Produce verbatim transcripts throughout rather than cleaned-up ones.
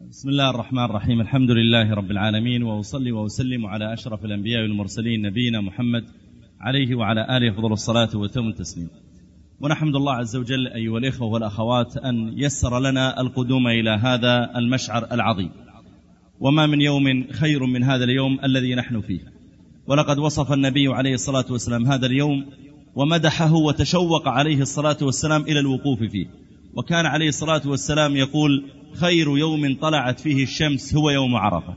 بسم الله الرحمن الرحيم. الحمد لله رب العالمين، وأصلي وأسلم على أشرف الأنبياء والمرسلين نبينا محمد عليه وعلى آله أفضل الصلاة وتم التسليم. ونحمد الله عز وجل أيها الإخوة والأخوات أن يسر لنا القدوم إلى هذا المشعر العظيم، وما من يوم خير من هذا اليوم الذي نحن فيه. ولقد وصف النبي عليه الصلاة والسلام هذا اليوم ومدحه وتشوق عليه الصلاة والسلام إلى الوقوف فيه، وكان عليه الصلاة والسلام يقول: خير يوم طلعت فيه الشمس هو يوم عرفة،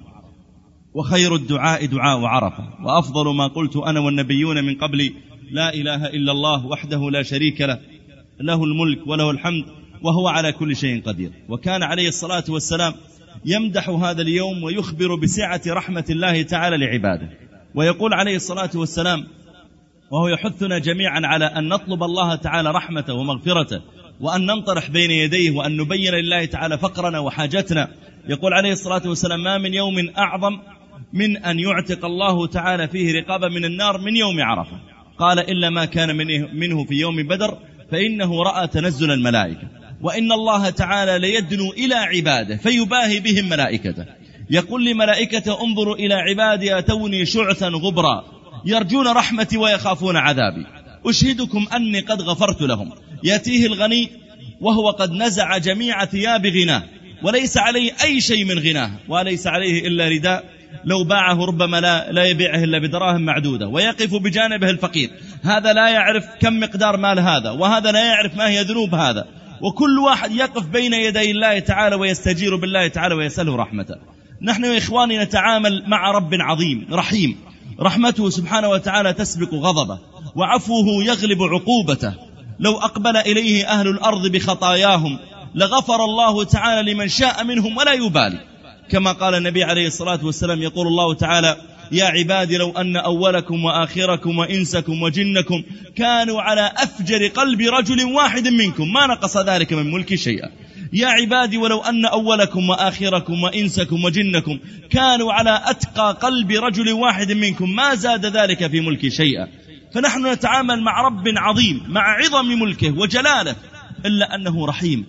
وخير الدعاء دعاء عرفة، وأفضل ما قلت أنا والنبيون من قبلي لا إله إلا الله وحده لا شريك له، له الملك وله الحمد وهو على كل شيء قدير. وكان عليه الصلاة والسلام يمدح هذا اليوم ويخبر بسعة رحمة الله تعالى لعباده، ويقول عليه الصلاة والسلام وهو يحثنا جميعا على أن نطلب الله تعالى رحمته ومغفرته، وأن ننطرح بين يديه، وأن نبين لله تعالى فقرنا وحاجتنا. يقول عليه الصلاة والسلام: ما من يوم أعظم من أن يعتق الله تعالى فيه رقابة من النار من يوم عرفة. قال: إلا ما كان منه في يوم بدر فإنه رأى تنزل الملائكة، وإن الله تعالى ليدنو إلى عباده فيباهي بهم ملائكته، يقول لملائكته: انظروا إلى عبادي أتوني شعثا غبرا يرجون رحمتي ويخافون عذابي، أشهدكم أني قد غفرت لهم. يأتيه الغني وهو قد نزع جميع ثياب غناه وليس عليه أي شيء من غناه، وليس عليه إلا رداء لو باعه ربما لا, لا يبيعه إلا بدراهم معدودة، ويقف بجانبه الفقير، هذا لا يعرف كم مقدار مال هذا، وهذا لا يعرف ما هي ذنوب هذا، وكل واحد يقف بين يدي الله تعالى ويستجير بالله تعالى ويسأله رحمته. نحن يا إخواني نتعامل مع رب عظيم رحيم، رحمته سبحانه وتعالى تسبق غضبه، وعفوه يغلب عقوبته. لو أقبل إليه أهل الأرض بخطاياهم لغفر الله تعالى لمن شاء منهم ولا يبالي، كما قال النبي عليه الصلاة والسلام: يقول الله تعالى: يا عبادي لو أن أولكم وآخركم وإنسكم وجنكم كانوا على أفجر قلب رجل واحد منكم ما نقص ذلك من ملك شيئا. يا عبادي ولو أن أولكم وآخركم وإنسكم وجنكم كانوا على أتقى قلب رجل واحد منكم ما زاد ذلك في ملك شيئا. فنحن نتعامل مع رب عظيم مع عظم ملكه وجلاله، إلا أنه رحيم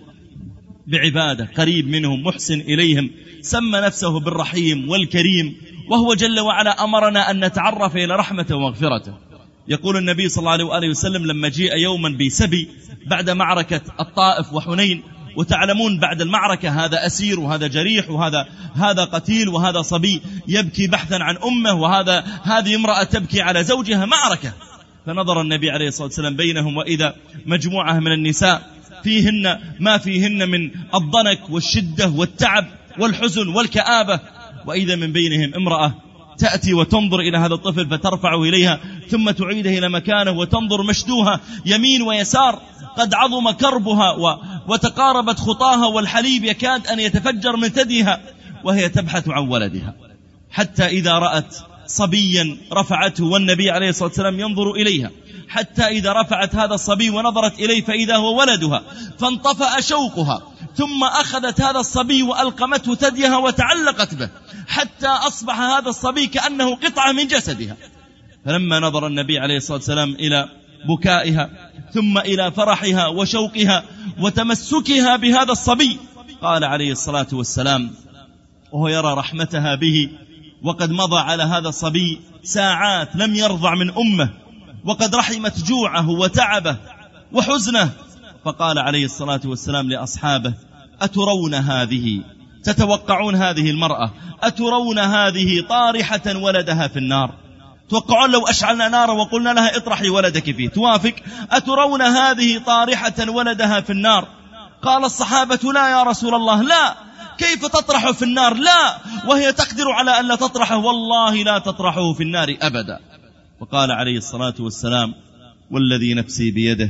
بعباده، قريب منهم، محسن إليهم، سمى نفسه بالرحيم والكريم، وهو جل وعلا أمرنا أن نتعرف إلى رحمته ومغفرته. يقول النبي صلى الله عليه وآله وسلم لما جيء يوما بسبي بعد معركة الطائف وحنين، وتعلمون بعد المعركة هذا أسير وهذا جريح وهذا هذا قتيل وهذا صبي يبكي بحثا عن أمه، وهذا هذه امرأة تبكي على زوجها، معركة. فنظر النبي عليه الصلاة والسلام بينهم، وإذا مجموعة من النساء فيهن ما فيهن من الضنك والشدة والتعب والحزن والكآبة، وإذا من بينهم امرأة تأتي وتنظر إلى هذا الطفل فترفعه إليها ثم تعيده إلى مكانه، وتنظر مشدوها يمين ويسار، قد عظم كربها وتقاربت خطاها، والحليب يكاد أن يتفجر من ثديها، وهي تبحث عن ولدها، حتى إذا رأت صبيا رفعته والنبي عليه الصلاة والسلام ينظر إليها، حتى إذا رفعت هذا الصبي ونظرت إليه فإذا هو ولدها، فانطفأ شوقها، ثم أخذت هذا الصبي وألقمته ثديها وتعلقت به، حتى أصبح هذا الصبي كأنه قطعة من جسدها. فلما نظر النبي عليه الصلاة والسلام إلى بكائها ثم إلى فرحها وشوقها وتمسكها بهذا الصبي، قال عليه الصلاة والسلام وهو يرى رحمتها به، وقد مضى على هذا الصبي ساعات لم يرضع من أمه، وقد رحمت جوعه وتعبه وحزنه، فقال عليه الصلاة والسلام لأصحابه: أترون هذه، تتوقعون هذه المرأة، أترون هذه طارحة ولدها في النار؟ توقعون لو أشعلنا نارا وقلنا لها اطرحي ولدك فيه توافق؟ أترون هذه طارحة ولدها في النار؟ قال الصحابة: لا يا رسول الله، لا، كيف تطرح في النار؟ لا، وهي تقدر على أن لا تطرحه، والله لا تطرحه في النار أبدا. وقال عليه الصلاة والسلام: والذي نفسي بيده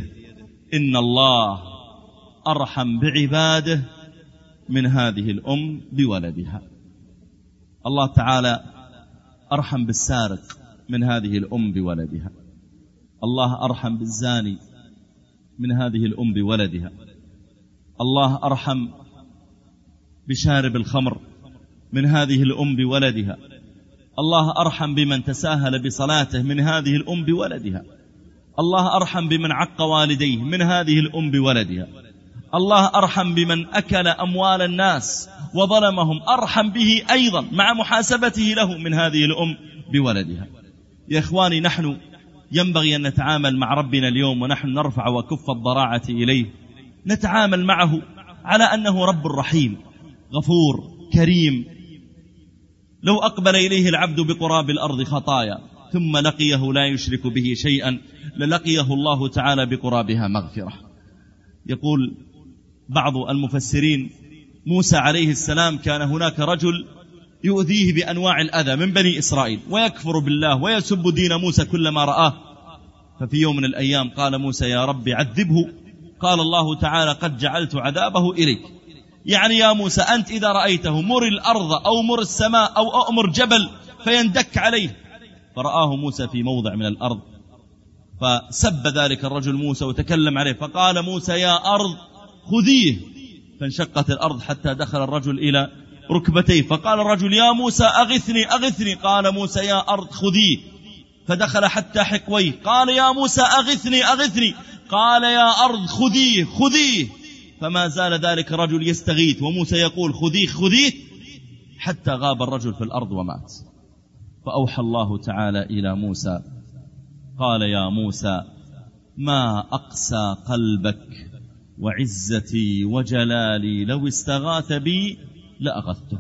إن الله أرحم بعباده من هذه الأم بولدها. الله تعالى أرحم بالسارق من هذه الأم بولدها، الله أرحم بالزاني من هذه الأم بولدها، الله أرحم بشارب الخمر من هذه الأم بولدها، الله أرحم بمن تساهل بصلاته من هذه الأم بولدها، الله أرحم بمن عق والديه من هذه الأم بولدها، الله أرحم بمن أكل أموال الناس وظلمهم، أرحم به أيضا مع محاسبته له من هذه الأم بولدها. يا إخواني، نحن ينبغي أن نتعامل مع ربنا اليوم ونحن نرفع وكف الضراعة إليه، نتعامل معه على أنه رب رحيم غفور كريم. لو أقبل إليه العبد بقراب الأرض خطايا ثم لقيه لا يشرك به شيئا للقيه الله تعالى بقرابها مغفرة. يقول بعض المفسرين: موسى عليه السلام كان هناك رجل يؤذيه بأنواع الأذى من بني إسرائيل ويكفر بالله ويسب دين موسى كلما رآه. ففي يوم من الأيام قال موسى: يا رب عذبه. قال الله تعالى: قد جعلت عذابه إليك. يعني يا موسى أنت إذا رأيته مر الأرض أو مر السماء أو أؤمر جبل فيندك عليه. فرآه موسى في موضع من الأرض فسب ذلك الرجل موسى وتكلم عليه، فقال موسى: يا أرض خذيه. فانشقت الأرض حتى دخل الرجل إلى ركبتيه، فقال الرجل: يا موسى أغثني أغثني. قال موسى: يا أرض خذيه. فدخل حتى حقويه، قال: يا موسى أغثني أغثني. قال: يا أرض خذيه خذيه. فما زال ذلك الرجل يستغيث وموسى يقول: خذيه خذيه، حتى غاب الرجل في الأرض ومات. فأوحى الله تعالى إلى موسى قال: يا موسى ما أقسى قلبك وعزتي وجلالي لو استغاث بي لأغثته،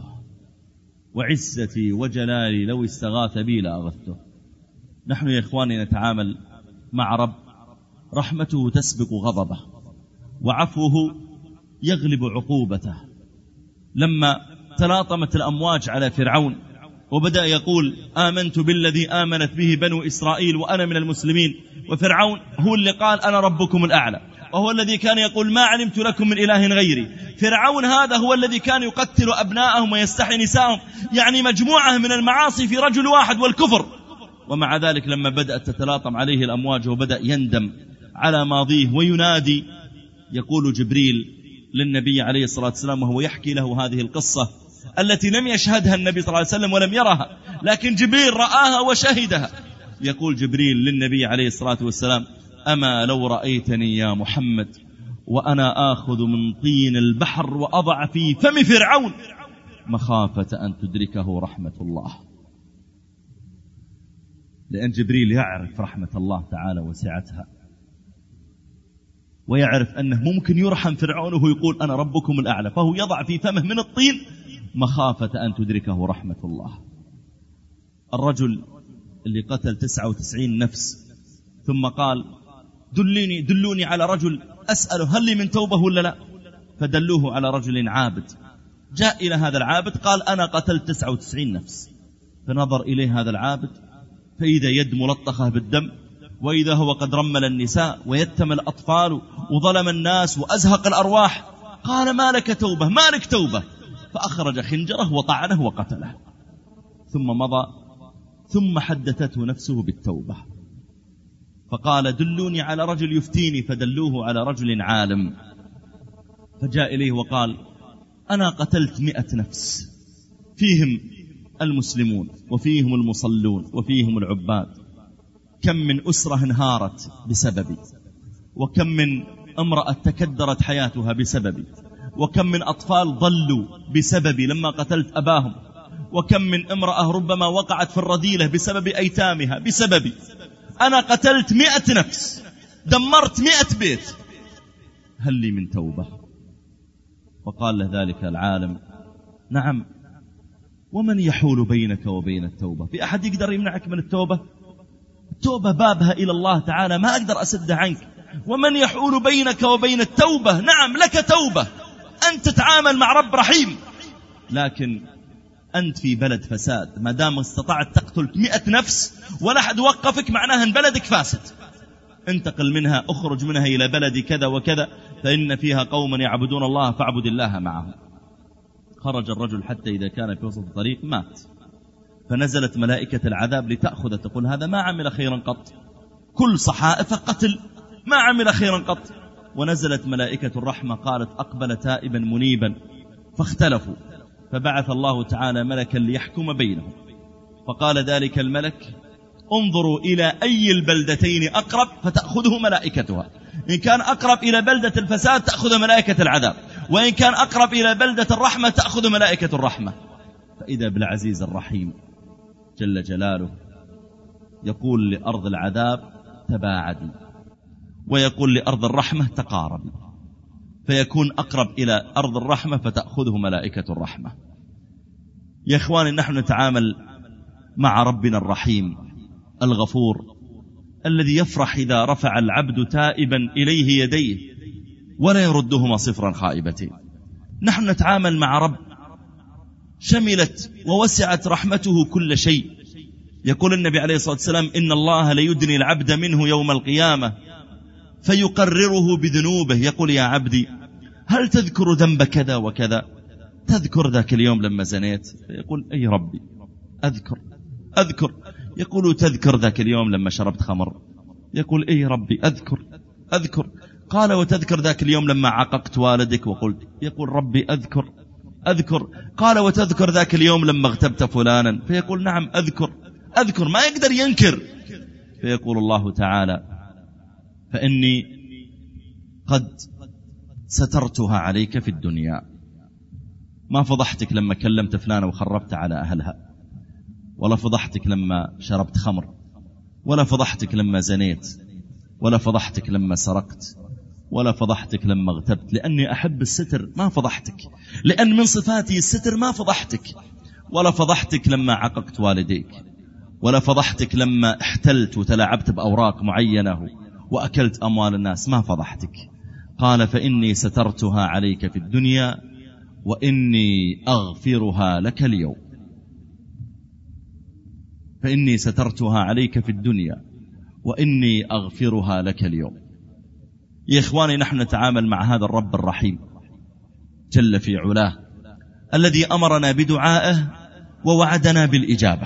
وعزتي وجلالي لو استغاث بي لأغثته. نحن يا إخواني نتعامل مع رب رحمته تسبق غضبه وعفوه يغلب عقوبته. لما تلاطمت الأمواج على فرعون وبدأ يقول: آمنت بالذي آمنت به بنو إسرائيل وأنا من المسلمين، وفرعون هو اللي قال: أنا ربكم الأعلى، وهو الذي كان يقول: ما علمت لكم من إله غيري. فرعون هذا هو الذي كان يقتل أبناءهم ويستحي نساءهم، يعني مجموعة من المعاصي في رجل واحد والكفر. ومع ذلك لما بدأت تتلاطم عليه الأمواج وبدأ يندم على ماضيه وينادي، يقول جبريل للنبي عليه الصلاة والسلام وهو يحكي له هذه القصة التي لم يشهدها النبي صلى الله عليه وسلم ولم يرها، لكن جبريل رآها وشهدها. يقول جبريل للنبي عليه الصلاة والسلام: أما لو رأيتني يا محمد وأنا آخذ من طين البحر وأضع في فم فرعون مخافة أن تدركه رحمة الله. لأن جبريل يعرف رحمة الله تعالى وسعتها، ويعرف أنه ممكن يرحم فرعون وهو يقول: أنا ربكم الأعلى، فهو يضع في فمه من الطين مخافة أن تدركه رحمة الله. الرجل اللي قتل تسعة وتسعين نفس ثم قال: دلوني دلوني على رجل أسأله هل لي من توبة ولا لا؟ فدلوه على رجل عابد. جاء إلى هذا العابد قال: أنا قتلت تسعة وتسعين نفس. فنظر إليه هذا العابد فإذا يد ملطخة بالدم، وإذا هو قد رمل النساء ويتم الأطفال وظلم الناس وأزهق الأرواح. قال: ما لك توبة ما لك توبة. فأخرج خنجره وطعنه وقتله، ثم مضى. ثم حدثته نفسه بالتوبة فقال: دلوني على رجل يفتيني. فدلوه على رجل عالم، فجاء إليه وقال: أنا قتلت مئة نفس، فيهم المسلمون وفيهم المصلون وفيهم العباد. كم من أسرة انهارت بسببي، وكم من امرأة تكدرت حياتها بسببي، وكم من أطفال ضلوا بسببي لما قتلت أباهم، وكم من امرأة ربما وقعت في الرذيلة بسبب أيتامها بسببي. أنا قتلت مئة نفس، دمرت مئة بيت، هل لي من توبة؟ وقال له ذلك العالم: نعم، ومن يحول بينك وبين التوبة؟ في أحد يقدر يمنعك من التوبة؟ التوبة بابها إلى الله تعالى، ما أقدر أسدها عنك. ومن يحول بينك وبين التوبة؟ نعم لك توبة، أنت تتعامل مع رب رحيم، لكن أنت في بلد فساد. ما دام استطعت تقتل مئة نفس ولا أحد وقفك، معناها أن بلدك فاسد. انتقل منها، أخرج منها إلى بلد كذا وكذا، فإن فيها قوما يعبدون الله فاعبد الله معهم. خرج الرجل حتى إذا كان في وسط الطريق مات. فنزلت ملائكة العذاب لتأخذ، تقول: هذا ما عمل خيرا قط، كل صحائف قتل، ما عمل خيرا قط. ونزلت ملائكة الرحمة قالت: أقبل تائبا منيبا. فاختلفوا، فبعث الله تعالى ملكا ليحكم بينهم. فقال ذلك الملك: انظروا إلى أي البلدتين أقرب فتأخذه ملائكتها. إن كان أقرب إلى بلدة الفساد تأخذ ملائكة العذاب، وإن كان أقرب إلى بلدة الرحمة تأخذ ملائكة الرحمة. فإذا بالعزيز الرحيم جل جلاله يقول لأرض العذاب تباعدي، ويقول لأرض الرحمة تقاربي، فيكون أقرب إلى أرض الرحمة فتأخذه ملائكة الرحمة. يا إخواني، نحن نتعامل مع ربنا الرحيم الغفور الذي يفرح إذا رفع العبد تائبا إليه يديه ولا يردهما صفرا خائبتين. نحن نتعامل مع رب شملت ووسعت رحمته كل شيء. يقول النبي عليه الصلاة والسلام: إن الله ليدني العبد منه يوم القيامة فيقرره بذنوبه، يقول: يا عبدي هل تذكر ذنب كذا وكذا؟ تذكر ذاك اليوم لما زنيت؟ يقول: أي ربي أذكر أذكر. يقول: تذكر ذاك اليوم لما شربت خمر؟ يقول: أي ربي أذكر أذكر. قال: وتذكر ذاك اليوم لما عققت والدك وقلت؟ يقول: ربي أذكر أذكر. قال: وتذكر ذاك اليوم لما اغتبت فلانا؟ فيقول: نعم أذكر أذكر. ما يقدر ينكر. فيقول الله تعالى: فإني قد سترتها عليك في الدنيا. ما فضحتك لما كلمت فلانة وخربت على أهلها، ولا فضحتك لما شربت خمر، ولا فضحتك لما زنيت، ولا فضحتك لما سرقت، ولا فضحتك لما اغتبت، لأني أحب الستر ما فضحتك، لأن من صفاتي الستر ما فضحتك. ولا فضحتك لما عققت والديك، ولا فضحتك لما احتلت وتلاعبت بأوراق معينة وأكلت أموال الناس، ما فضحتك. قال: فإني سترتها عليك في الدنيا وإني أغفرها لك اليوم. فإني سترتها عليك في الدنيا وإني أغفرها لك اليوم. يا إخواني، نحن نتعامل مع هذا الرب الرحيم جل في علاه الذي أمرنا بدعائه ووعدنا بالإجابة،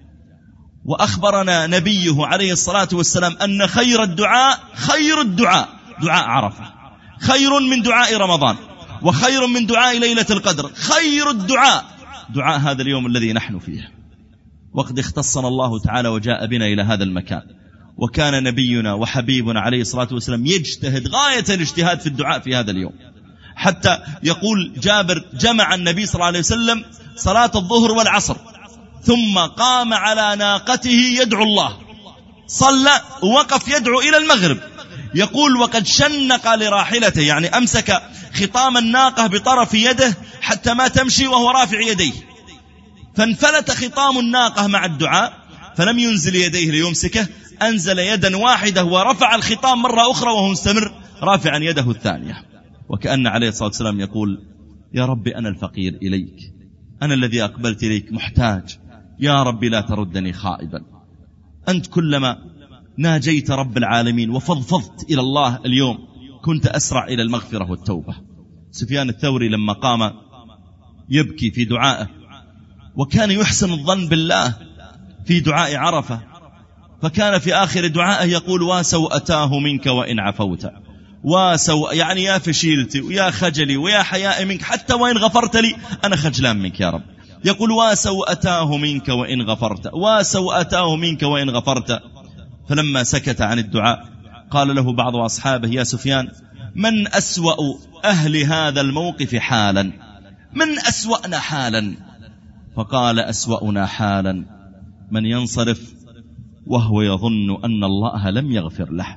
وأخبرنا نبيه عليه الصلاة والسلام أن خير الدعاء خير الدعاء دعاء عرفة، خير من دعاء رمضان، وخير من دعاء ليلة القدر، خير الدعاء دعاء هذا اليوم الذي نحن فيه. وقد اختصنا الله تعالى وجاء بنا إلى هذا المكان، وكان نبينا وحبيبنا عليه الصلاة والسلام يجتهد غاية الاجتهاد في الدعاء في هذا اليوم، حتى يقول جابر: جمع النبي صلى الله عليه وسلم صلاة الظهر والعصر ثم قام على ناقته يدعو الله، صلى ووقف يدعو إلى المغرب. يقول: وقد شنق لراحلته، يعني أمسك خطام الناقة بطرف يده حتى ما تمشي وهو رافع يديه، فانفلت خطام الناقة مع الدعاء فلم ينزل يديه ليمسكه، أنزل يدا واحدة ورفع الخطام مرة أخرى وهو مستمر رافعا يده الثانية. وكأن عليه الصلاة والسلام يقول: يا رب أنا الفقير إليك، أنا الذي أقبلت إليك محتاج، يا رب لا تردني خائبا. أنت كلما ناجيت رب العالمين وفضفضت إلى الله اليوم كنت أسرع إلى المغفرة والتوبة. سفيان الثوري لما قام يبكي في دعائه وكان يحسن الظن بالله في دعاء عرفة، فكان في آخر دعائه يقول: وسوءتاه منك وإن عفوت، وسوء يعني يا فشيلتي ويا خجلي ويا حياء منك، حتى وإن غفرت لي أنا خجلان منك يا رب. يقول: وسوءتاه منك وإن غفرت، وسوءتاه منك وإن غفرت. فلما سكت عن الدعاء قال له بعض أصحابه: يا سفيان، من أسوأ أهل هذا الموقف حالا؟ من أسوأنا حالا؟ فقال: أسوأنا حالا من ينصرف وهو يظن أن الله لم يغفر له.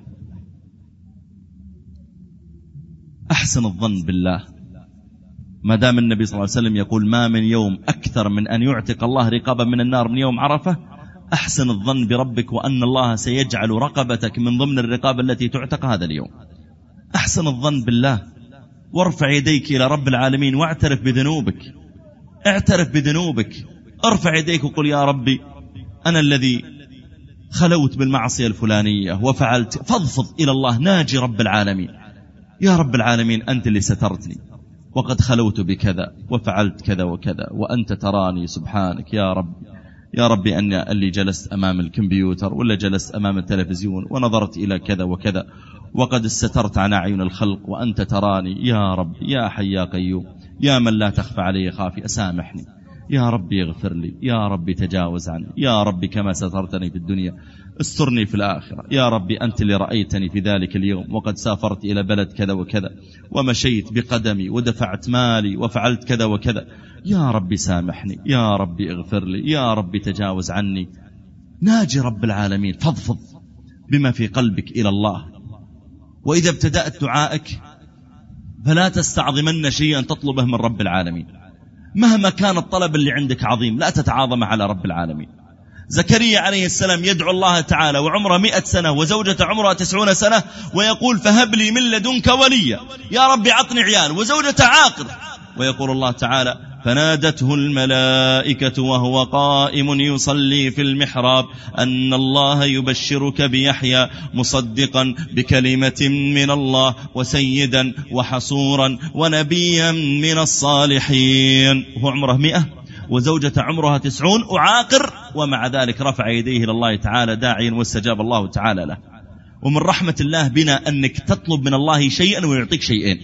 أحسن الظن بالله، ما دام النبي صلى الله عليه وسلم يقول: ما من يوم أكثر من أن يعتق الله رقابا من النار من يوم عرفة. أحسن الظن بربك وأن الله سيجعل رقبتك من ضمن الرقاب التي تعتق هذا اليوم. أحسن الظن بالله، وارفع يديك إلى رب العالمين واعترف بذنوبك، اعترف بذنوبك، ارفع يديك وقل: يا ربي أنا الذي خلوت بالمعصية الفلانية وفعلت. فضفض إلى الله، ناجي رب العالمين: يا رب العالمين أنت اللي سترتني وقد خلوت بكذا وفعلت كذا وكذا وأنت تراني سبحانك يا رب. يا ربي أن اللي جلست أمام الكمبيوتر ولا جلست أمام التلفزيون ونظرت إلى كذا وكذا وقد استترت عن أعين الخلق وأنت تراني يا رب، يا حي يا قيوم، يا من لا تخفى علي خافي، أسامحني يا ربي اغفر لي، يا ربي تجاوز عني، يا ربي كما سترتني في الدنيا استرني في الآخرة، يا ربي أنت اللي رأيتني في ذلك اليوم وقد سافرت إلى بلد كذا وكذا ومشيت بقدمي ودفعت مالي وفعلت كذا وكذا، يا ربي سامحني، يا ربي اغفر لي، يا ربي تجاوز عني. ناجي رب العالمين، فضفض بما في قلبك إلى الله. وإذا ابتدأت دعائك فلا تستعظمن شيئا تطلبه من رب العالمين، مهما كان الطلب اللي عندك عظيم لا تتعاظم على رب العالمين. زكريا عليه السلام يدعو الله تعالى وعمره مئة سنة وزوجة عمرها تسعون سنة ويقول فهب لي من لدنك وليا، يا ربي عطني عيال، وزوجة عاقر. ويقول الله تعالى فنادته الملائكة وهو قائم يصلي في المحراب أن الله يبشرك بيحيى مصدقا بكلمة من الله وسيدا وحصورا ونبيا من الصالحين. وهو عمره مئة وزوجة عمرها تسعون وعاقر، ومع ذلك رفع يديه إلى الله تعالى داعيا واستجاب الله تعالى له. ومن رحمة الله بنا أنك تطلب من الله شيئا ويعطيك شيئين.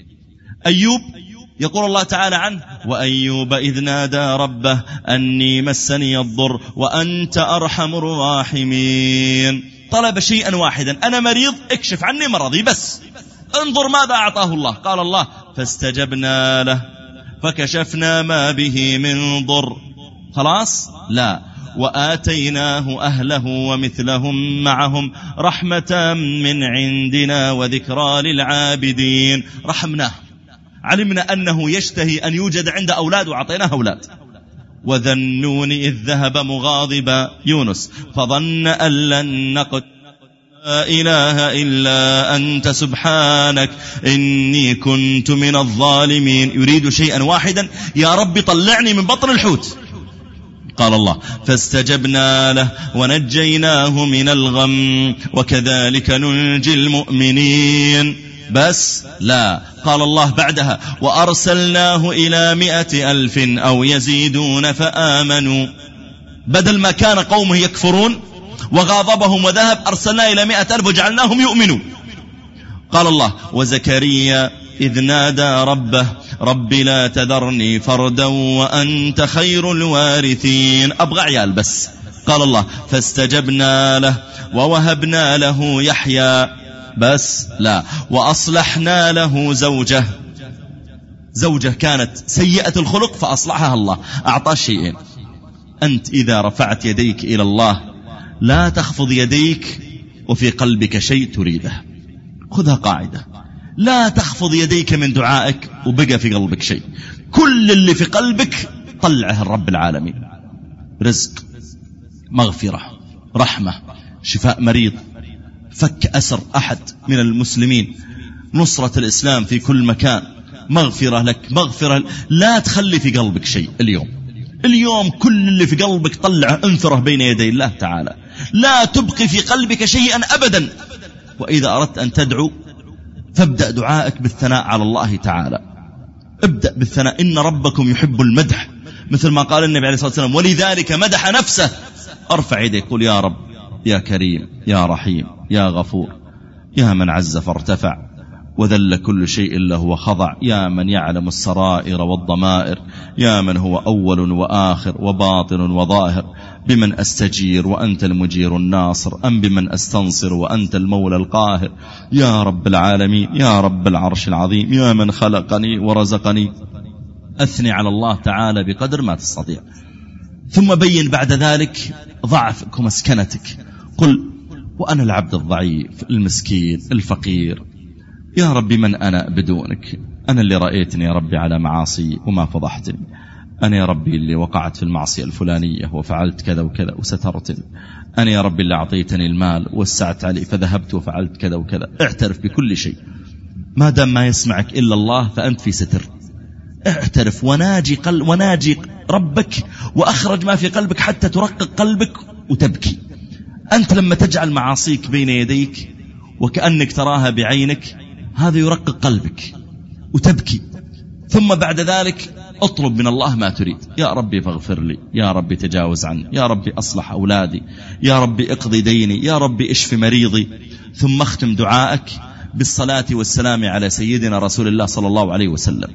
أيوب يقول الله تعالى عنه وأيوب إذ نادى ربه أني مسني الضر وأنت أرحم الراحمين. طلب شيئا واحدا، أنا مريض اكشف عني مرضي بس. انظر ماذا أعطاه الله، قال الله فاستجبنا له فكشفنا ما به من ضر. خلاص؟ لا، وآتيناه أهله ومثلهم معهم رحمة من عندنا وذكرى للعابدين. رحمناه، علمنا أنه يشتهي أن يوجد عند أولاد وعطيناه أولاد. وذا النون إذ ذهب مغاضبا يونس فظن أن لن نقدر لا إله إلا أنت سبحانك إني كنت من الظالمين. يريد شيئا واحدا، يا رب طلعني من بطن الحوت. قال الله فاستجبنا له ونجيناه من الغم وكذلك ننجي المؤمنين. بس لا، قال الله بعدها وأرسلناه إلى مئة ألف أو يزيدون فآمنوا. بدل ما كان قومه يكفرون وغاضبهم وذهب، أرسلنا إلى مئة ألف وجعلناهم يؤمنون. قال الله وزكريا إذ نادى ربه رب لا تذرني فردا وأنت خير الوارثين. أبغى عيال بس. قال الله فاستجبنا له ووهبنا له يحيى. بس لا، وأصلحنا له زوجه. زوجة كانت سيئة الخلق فأصلحها الله، أعطى شيئين. أنت إذا رفعت يديك إلى الله لا تخفض يديك وفي قلبك شيء تريده. خذها قاعدة، لا تخفض يديك من دعائك وبقى في قلبك شيء. كل اللي في قلبك طلعه الرب العالمين. رزق، مغفرة، رحمة، شفاء مريض، فك أسر أحد من المسلمين، نصرة الإسلام في كل مكان، مغفرة لك، مغفرة. لا تخلي في قلبك شيء اليوم. اليوم كل اللي في قلبك طلعه، انثره بين يدي الله تعالى. لا تبقي في قلبك شيئا أبدا. وإذا أردت أن تدعو فابدأ دعائك بالثناء على الله تعالى. ابدأ بالثناء، إن ربكم يحب المدح، مثل ما قال النبي عليه الصلاة والسلام ولذلك مدح نفسه. ارفع يديك قل يا رب يا كريم يا رحيم يا غفور، يا من عز فارتفع وذل كل شيء له وخضع، يا من يعلم السرائر والضمائر، يا من هو أول وآخر وباطن وظاهر، بمن أستجير وأنت المجير الناصر، أم بمن أستنصر وأنت المولى القاهر، يا رب العالمين يا رب العرش العظيم، يا من خلقني ورزقني. أثني على الله تعالى بقدر ما تستطيع، ثم بين بعد ذلك ضعفك ومسكنتك. قل وأنا العبد الضعيف المسكين الفقير، يا ربي من أنا بدونك؟ أنا اللي رأيتني يا ربي على معاصي وما فضحتني، أنا يا ربي اللي وقعت في المعصية الفلانية وفعلت كذا وكذا وسترتني، أنا يا ربي اللي أعطيتني المال ووسعت علي فذهبت وفعلت كذا وكذا. اعترف بكل شيء، ما دام ما يسمعك إلا الله فأنت في ستر. اعترف وناجي, قل وناجي ربك وأخرج ما في قلبك حتى ترقق قلبك وتبكي. أنت لما تجعل معاصيك بين يديك وكأنك تراها بعينك، هذا يرقق قلبك وتبكي. ثم بعد ذلك اطلب من الله ما تريد، يا ربي فاغفر لي، يا ربي تجاوز عني، يا ربي أصلح أولادي، يا ربي اقضي ديني، يا ربي اشف مريضي. ثم اختم دعائك بالصلاة والسلام على سيدنا رسول الله صلى الله عليه وسلم،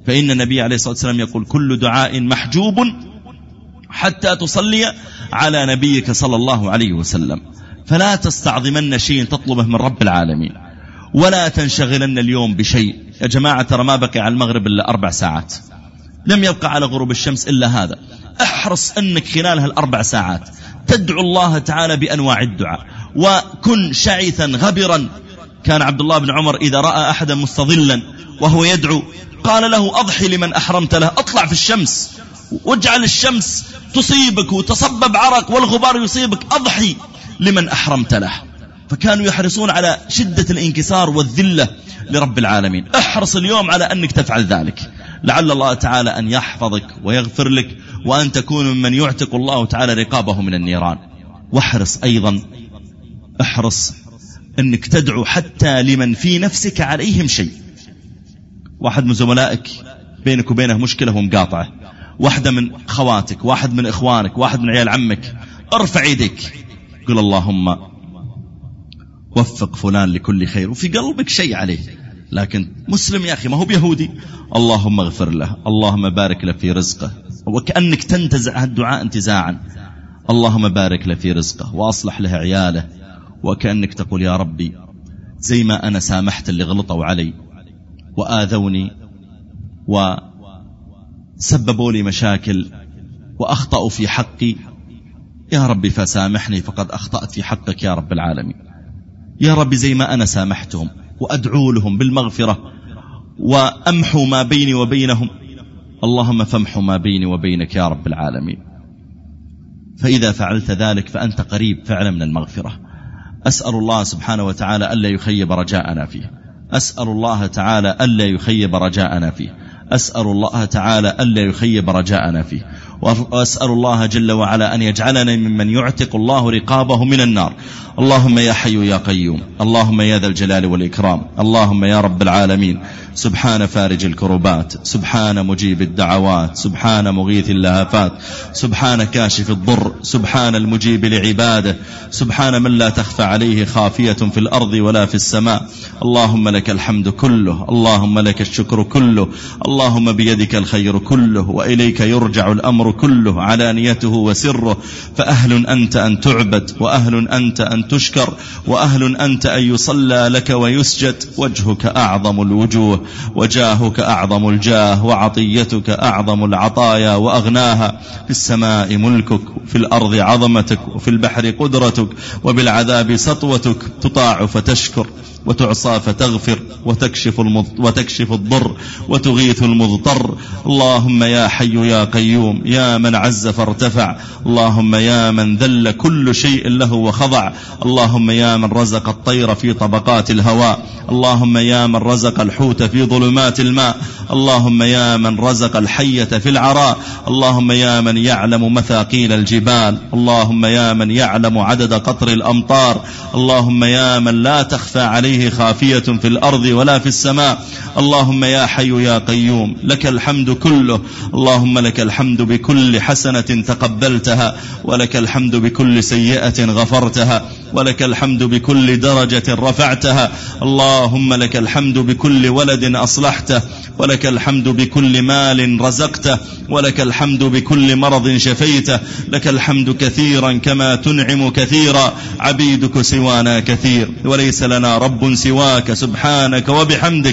فإن النبي عليه الصلاة والسلام يقول كل دعاء محجوب حتى تصلي على نبيك صلى الله عليه وسلم. فلا تستعظمن شيء تطلبه من رب العالمين، ولا تنشغلن اليوم بشيء. يا جماعة ترى ما بقي على المغرب إلا أربع ساعات، لم يبقى على غروب الشمس إلا هذا. احرص أنك خلال هالأربع ساعات تدعو الله تعالى بأنواع الدعاء، وكن شعثا غبرا. كان عبد الله بن عمر إذا رأى أحدا مستظلا وهو يدعو قال له أضحي لمن أحرمت له، أطلع في الشمس واجعل الشمس تصيبك وتصبب عرق والغبار يصيبك، أضحي لمن أحرمت له. فكانوا يحرصون على شدة الانكسار والذلة لرب العالمين. احرص اليوم على أنك تفعل ذلك، لعل الله تعالى أن يحفظك ويغفر لك، وأن تكون ممن يعتق الله تعالى رقابه من النيران. واحرص أيضا، احرص أنك تدعو حتى لمن في نفسك عليهم شيء. واحد من زملائك بينك وبينه مشكلة ومقاطعة، واحدة من خواتك، واحد من إخوانك، واحد من عيال عمك، ارفع يدك قل اللهم وفق فلان لكل خير، وفي قلبك شيء عليه، لكن مسلم يا أخي ما هو بيهودي. اللهم اغفر له، اللهم بارك له في رزقه، وكأنك تنتزع الدعاء انتزاعا. اللهم بارك له في رزقه وأصلح له عياله، وكأنك تقول يا ربي زي ما أنا سامحت اللي غلطوا علي وآذوني وسببوا لي مشاكل وأخطأوا في حقي، يا ربي فسامحني فقد أخطأت في حقك يا رب العالمين. يا ربي زي ما أنا سامحتهم وأدعو لهم بالمغفرة وأمحو ما بيني وبينهم، اللهم فامحو ما بيني وبينك يا رب العالمين. فإذا فعلت ذلك فأنت قريب فعلا من المغفرة. أسأل الله سبحانه وتعالى ألا يخيب رجاءنا فيه، أسأل الله تعالى ألا يخيب رجاءنا فيه، أسأل الله تعالى ألا يخيب رجاءنا فيه، وأسأل الله جل وعلا أن يجعلنا ممن يعتق الله رقابه من النار. اللهم يا حي يا قيوم، اللهم يا ذا الجلال والإكرام، اللهم يا رب العالمين، سبحان فارج الكربات، سبحان مجيب الدعوات، سبحان مغيث اللهفات، سبحان كاشف الضر، سبحان المجيب لعباده، سبحان من لا تخفى عليه خافية في الأرض ولا في السماء. اللهم لك الحمد كله، اللهم لك الشكر كله، اللهم بيدك الخير كله، وإليك يرجع الأمر كله علانيته وسره. فأهل أنت أن تعبد، وأهل أنت أن تشكر، وأهل أنت أن يصلى لك ويسجد. وجهك أعظم الوجوه، وجاهك أعظم الجاه، وعطيتك أعظم العطايا وأغناها. في السماء ملكك، في الأرض عظمتك، وفي البحر قدرتك، وبالعذاب سطوتك. تطاع فتشكر، وتعصى فتغفر، وتكشف, وتكشف الضر، وتغيث المضطر. اللهم يا حي يا قيوم، يا من عز فارتفع، اللهم يا من ذل كل شيء له وخضع، اللهم يا من رزق الطير في طبقات الهواء، اللهم يا من رزق الحوت في ظلمات الماء، اللهم يا من رزق الحية في العراء، اللهم يا من يعلم مثاقيل الجبال، اللهم يا من يعلم عدد قطر الأمطار، اللهم يا من لا تخفى عليه خافية في الأرض ولا في السماء. اللهم يا حي يا قيوم، لك الحمد كله، اللهم لك الحمد بكل حسنة تقبلتها، ولك الحمد بكل سيئة غفرتها، ولك الحمد بكل درجة رفعتها. اللهم لك الحمد بكل ولد أصلحته، ولك الحمد بكل مال رزقته، ولك الحمد بكل مرض شفيته. لك الحمد كثيرا كما تنعم كثيرا، عبيدك سوانا كثير، وليس لنا رب سواك، سبحانك وبحمدك،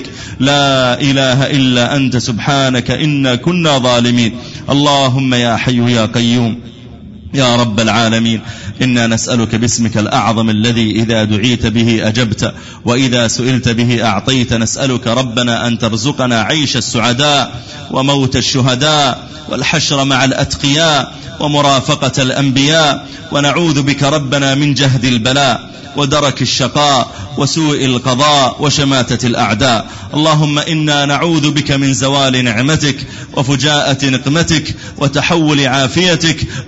لا إله إلا أنت، سبحانك إنا كنا ظالمين. اللهم يا حي يا قيوم يا رب العالمين، إنا نسألك باسمك الأعظم الذي إذا دعيت به أجبت، وإذا سئلت به أعطيت. نسألك ربنا أن ترزقنا عيش السعداء، وموت الشهداء، والحشر مع الأتقياء، ومرافقة الأنبياء. ونعوذ بك ربنا من جهد البلاء، ودرك الشقاء، وسوء القضاء، وشماتة الأعداء. اللهم إنا نعوذ بك من زوال نعمتك، وفجاءة نقمتك، وتحول عافيتك، وجميع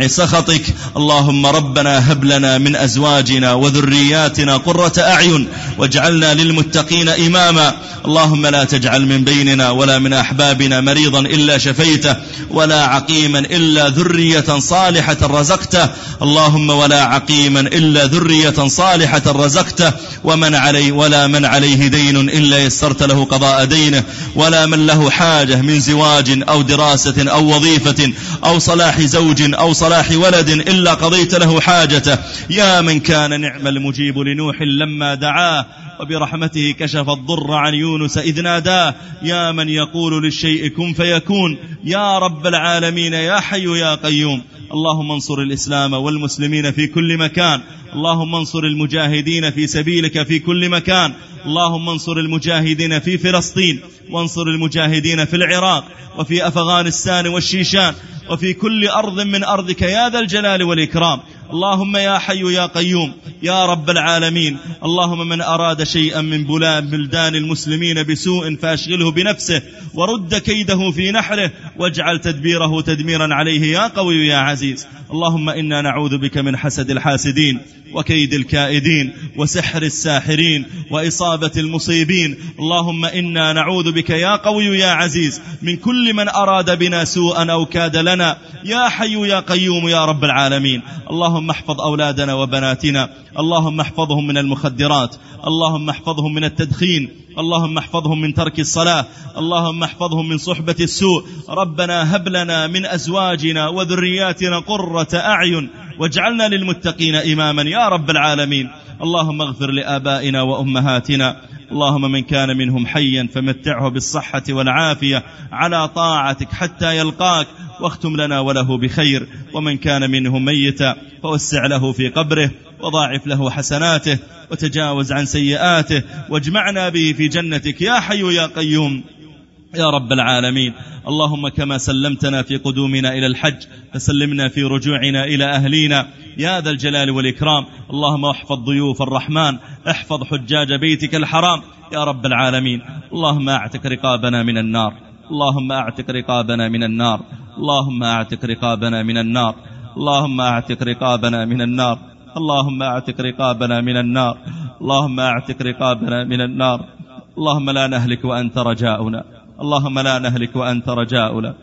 موضع سخطك. اللهم ربنا هب لنا من أزواجنا وذرياتنا قرة أعين واجعلنا للمتقين إماما. اللهم لا تجعل من بيننا ولا من أحبابنا مريضا إلا شفيته، ولا عقيما إلا ذرية صالحة رزقته. اللهم ولا عقيما إلا ذرية صالحة رزقته، ومن علي ولا من عليه دين إلا يسرت له قضاء دينه، ولا من له حاجة من زواج أو دراسة أو وظيفة أو صلاح زوج أو صلاح ولد إلا قضيت له حاجته. يا من كان نعم المجيب لنوح لما دعاه، وبرحمته كشف الضر عن يونس إذ ناداه. يا من يقول للشيء كن فيكون. يا رب العالمين يا حي يا قيوم. اللهم انصر الإسلام والمسلمين في كل مكان. اللهم انصر المجاهدين في سبيلك في كل مكان. اللهم انصر المجاهدين في فلسطين، وانصر المجاهدين في العراق وفي أفغانستان والشيشان وفي كل أرض من أرضك يا ذا الجلال والإكرام. اللهم يا حي يا قيوم يا رب العالمين. اللهم من أراد شيئا من بلدان المسلمين بسوء فأشغله بنفسه ورد كيده في نحره، واجعل تدبيره تدميرا عليه يا قوي يا عزيز. اللهم إنا نعوذ بك من حسد الحاسدين وكيد الكائدين وسحر الساحرين وإصابة المصيبين. اللهم إنا نعوذ بك يا قوي يا عزيز من كل من أراد بنا سوءا أو كاد لنا يا حي يا قيوم يا رب العالمين. اللهم احفظ أولادنا وبناتنا، اللهم احفظهم من المخدرات، اللهم احفظهم من التدخين، اللهم احفظهم من ترك الصلاة، اللهم احفظهم من صحبة السوء. ربنا هب لنا من أزواجنا وذرياتنا قرة أعين واجعلنا للمتقين إماما يا رب العالمين. اللهم اغفر لآبائنا وأمهاتنا، اللهم من كان منهم حيا فمتعه بالصحة والعافية على طاعتك حتى يلقاك، واختم لنا وله بخير. ومن كان منهم ميتا فوسع له في قبره وضاعف له حسناته وتجاوز عن سيئاته، واجمعنا به في جنتك يا حي يا قيوم يا رب العالمين. اللهم كما سلمتنا في قدومنا إلى الحج فسلمنا في رجوعنا إلى أهلينا يا ذا الجلال والإكرام. اللهم احفظ ضيوف الرحمن، احفظ حجاج بيتك الحرام يا رب العالمين. اللهم اعتق رقابنا من النار، اللهم اعتق رقابنا من النار، اللهم اعتق رقابنا من النار، اللهم اعتق رقابنا من النار، اللهم اعتق رقابنا من النار، اللهم اعتق رقابنا من النار. اللهم لا نهلك وأنت رجاؤنا، اللهم لا نهلك وأنت رجاؤنا،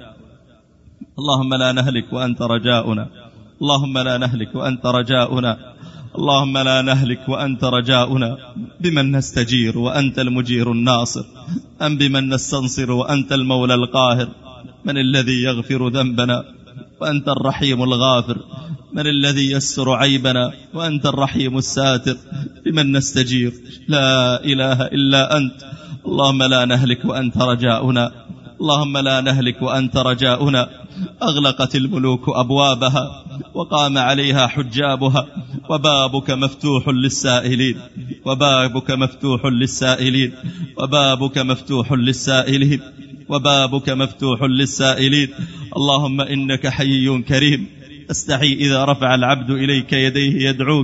اللهم لا نهلك وأنت رجاؤنا، اللهم لا نهلك وأنت رجاؤنا، اللهم لا نهلك وأنت رجاؤنا. بمن نستجير وأنت المجير الناصر، أم بمن نستنصر وأنت المولى القاهر؟ من الذي يغفر ذنبنا وأنت الرحيم الغافر؟ من الذي يستر عيبنا وأنت الرحيم الساتر؟ بمن نستجير؟ لا إله إلا أنت. اللهم لا نهلك وأنت رجاؤنا، اللهم لا نهلك وأنت رجاؤنا. أغلقت الملوك أبوابها وقام عليها حجابها، وبابك مفتوح للسائلين، وبابك مفتوح للسائلين، وبابك مفتوح للسائلين، وبابك مفتوح للسائلين. اللهم إنك حي كريم، استحي إذا رفع العبد إليك يديه يدعوك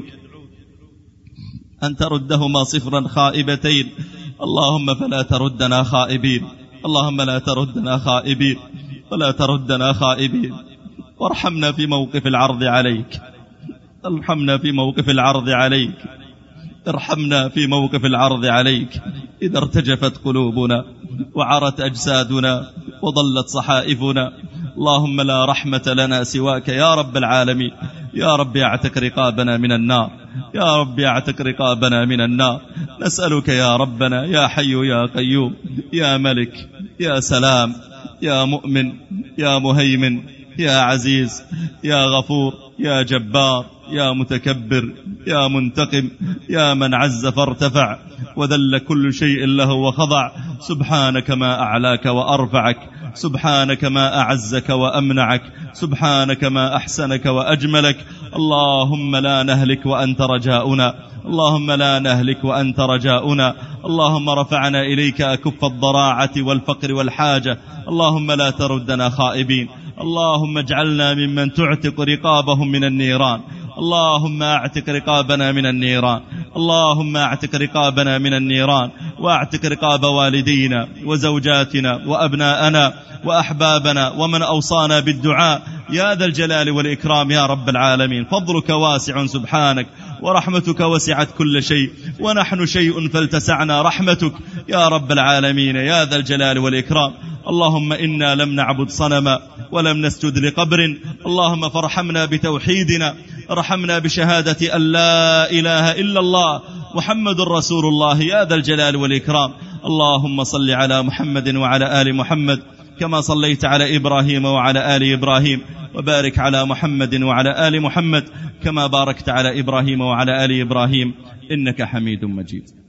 أن تردهما صفرا خائبتين. اللهم فلا تردنا خائبين، اللهم لا تردنا خائبين، ولا تردنا خائبين. وارحمنا في موقف العرض عليك، ارحمنا في موقف العرض عليك، ارحمنا في موقف العرض عليك. إذا ارتجفت قلوبنا وعرت أجسادنا وضلت صحائفنا، اللهم لا رحمة لنا سواك يا رب العالمين. يا رب اعتق رقابنا من النار، يا رب اعتق رقابنا من النار. نسألك يا ربنا يا حي يا قيوم يا ملك يا سلام يا مؤمن يا مهيمن يا عزيز يا غفور يا جبار يا متكبر يا منتقم، يا من عز فارتفع وذل كل شيء له وخضع. سبحانك ما أعلاك وأرفعك، سبحانك ما أعزك وأمنعك، سبحانك ما أحسنك وأجملك. اللهم لا نهلك وأنت رجاؤنا، اللهم لا نهلك وأنت رجاؤنا. اللهم رفعنا إليك أكف الضراعة والفقر والحاجة، اللهم لا تردنا خائبين. اللهم اجعلنا ممن تعتق رقابهم من النيران، اللهم اعتق رقابنا من النيران، اللهم اعتق رقابنا من النيران، واعتق رقاب والدينا وزوجاتنا وأبناءنا وأحبابنا ومن أوصانا بالدعاء يا ذا الجلال والإكرام يا رب العالمين. فضلك واسع سبحانك، ورحمتك وسعت كل شيء، ونحن شيء فلتسعنا رحمتك يا رب العالمين يا ذا الجلال والإكرام. اللهم إنا لم نعبد صنما ولم نسجد لقبر، اللهم فارحمنا بتوحيدنا، ارحمنا بشهادة أن لا إله إلا الله محمد رسول الله يا ذا الجلال والإكرام. اللهم صل على محمد وعلى آل محمد كما صليت على إبراهيم وعلى آل إبراهيم، وبارك على محمد وعلى آل محمد كما باركت على إبراهيم وعلى آل إبراهيم إنك حميد مجيد.